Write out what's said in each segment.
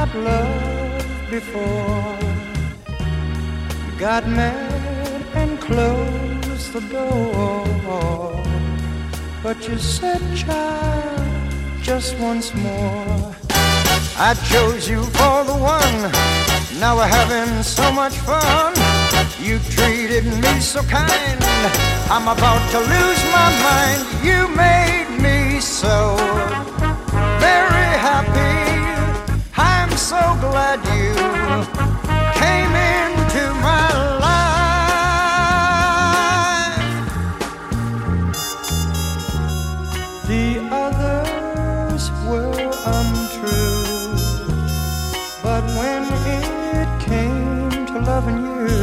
not loved before. You got mad and closed the door, but you said, child, just once more. I chose you for the one. Now we're having so much fun. You treated me so kind. I'm about to lose my mind. You made me so very happy. I'm so glad you came into my life. The others were untrue, but when it came to loving you,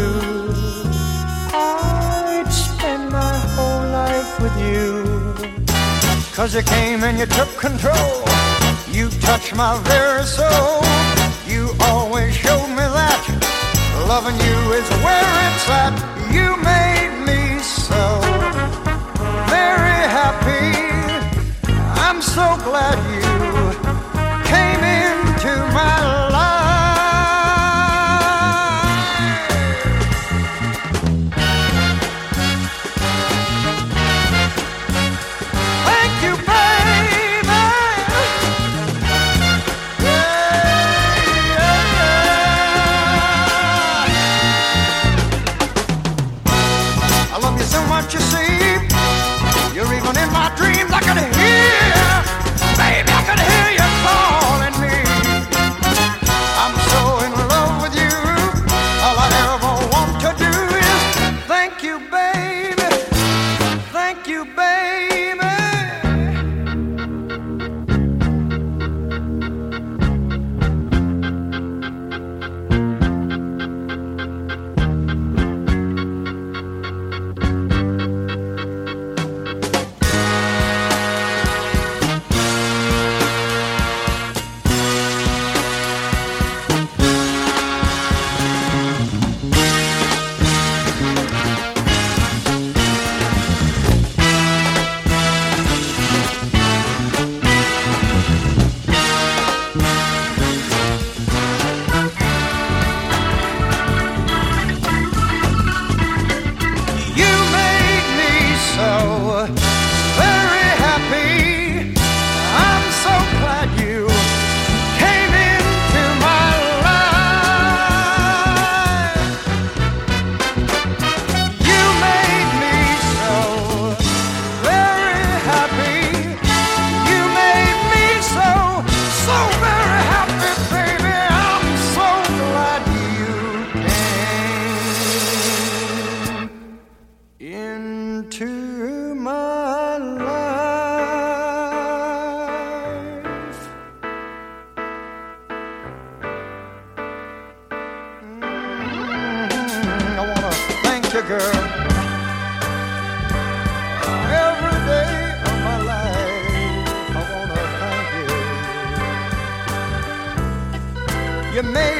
I'd spend my whole life with you. 'Cause you came and you took control. You touched my very soul. You always showed me that loving you is where it's at. You made me so very happy. I'm so glad you came into my life. Thank you, baby. I love you so much, you see. You're even in my dreams. I could hear, baby, I could hear you calling me. I'm so in love with you. All I ever want to do is thank you, baby. Thank you, baby. Into my life. I wanna thank you, girl, every day of my life. I wanna thank you. You made